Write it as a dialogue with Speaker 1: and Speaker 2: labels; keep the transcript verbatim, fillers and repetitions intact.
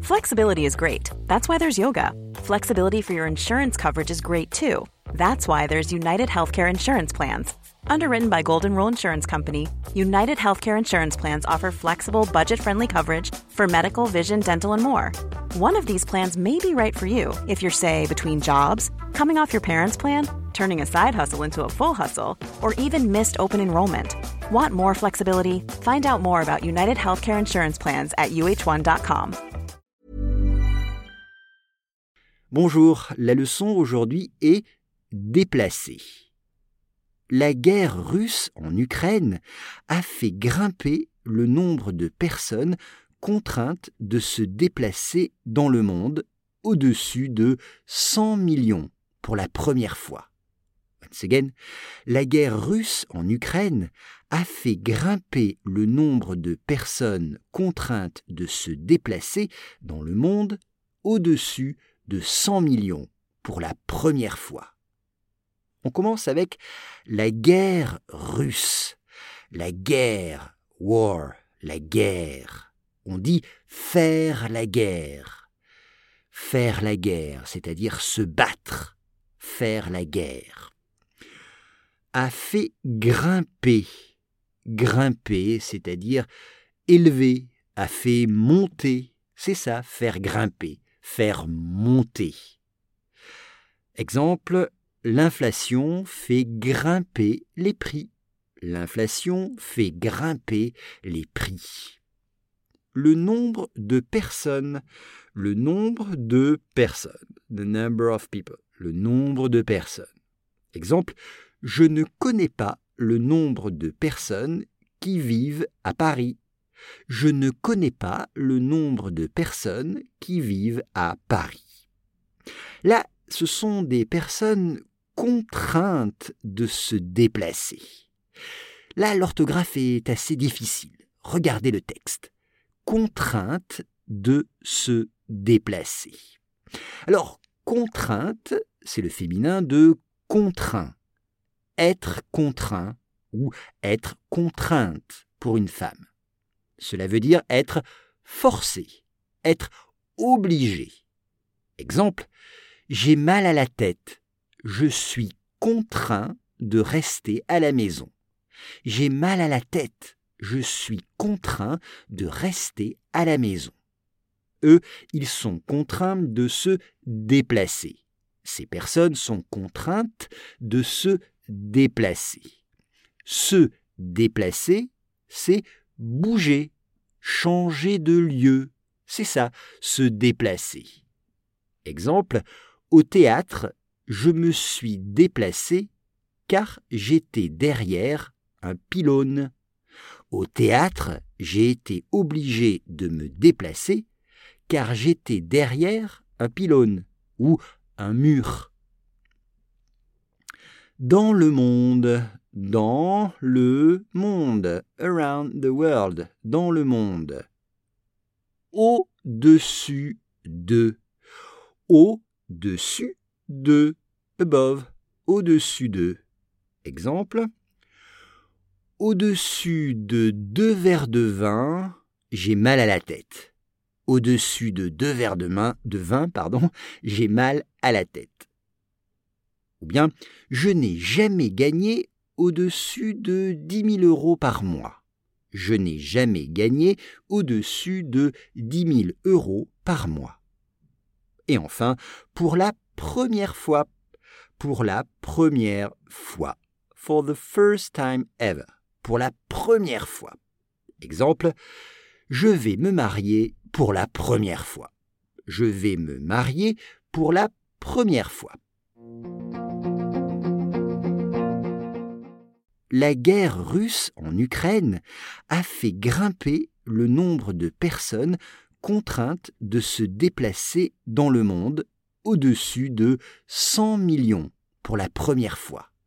Speaker 1: Flexibility is great. That's why there's yoga. Flexibility for your insurance coverage is great too. That's why there's United Healthcare Insurance Plans. Underwritten by Golden Rule Insurance Company, United Healthcare Insurance Plans offer flexible, budget-friendly coverage for medical, vision, dental, and more. One of these plans may be right for you if you're, say, between jobs, coming off your parents' plan, turning a side hustle into a full hustle, or even missed open enrollment. Want more flexibility? Find out more about United Healthcare Insurance Plans at U H one dot com.
Speaker 2: Bonjour, la leçon aujourd'hui est déplacer. La guerre russe en Ukraine a fait grimper le nombre de personnes contraintes de se déplacer dans le monde au-dessus de cent millions pour la première fois. Once again, la guerre russe en Ukraine a fait grimper le nombre de personnes contraintes de se déplacer dans le monde au-dessus de cent millions pour la première fois. On commence avec la guerre russe. La guerre, war, la guerre. On dit faire la guerre. Faire la guerre, c'est-à-dire se battre. Faire la guerre. A fait grimper. Grimper, c'est-à-dire élever. A fait monter. C'est ça, faire grimper. Faire monter. Exemple, l'inflation fait grimper les prix. L'inflation fait grimper les prix. Le nombre de personnes. Le nombre de personnes. The number of people. Le nombre de personnes. Exemple, je ne connais pas le nombre de personnes qui vivent à Paris. Je ne connais pas le nombre de personnes qui vivent à Paris. Là, ce sont des personnes contraintes de se déplacer. Là, l'orthographe est assez difficile. Regardez le texte. Contrainte de se déplacer. Alors, contrainte, c'est le féminin de contraint. Être contraint ou être contrainte pour une femme. Cela veut dire être forcé, être obligé. Exemple, j'ai mal à la tête. Je suis contraint de rester à la maison. J'ai mal à la tête. Je suis contraint de rester à la maison. Eux, ils sont contraints de se déplacer. Ces personnes sont contraintes de se déplacer. Se déplacer, c'est bouger, changer de lieu. C'est ça, se déplacer. Exemple, au théâtre, je me suis déplacé car j'étais derrière un pylône. Au théâtre, j'ai été obligé de me déplacer car j'étais derrière un pylône ou un mur. Dans le monde, dans le monde, around the world, dans le monde. Au-dessus de, au-dessus de, above, au-dessus de. Exemple, au-dessus de deux verres de vin, j'ai mal à la tête. Au-dessus de deux verres de, main, de vin, pardon, j'ai mal à la tête. Ou bien, je n'ai jamais gagné au-dessus de dix mille euros par mois. Je n'ai jamais gagné au-dessus de dix mille euros par mois. Et enfin, pour la première fois, pour la première fois, for the first time ever, pour la première fois. Exemple, je vais me marier pour la première fois. Je vais me marier pour la première fois. La guerre russe en Ukraine a fait grimper le nombre de personnes contraintes de se déplacer dans le monde au-dessus de cent millions pour la première fois.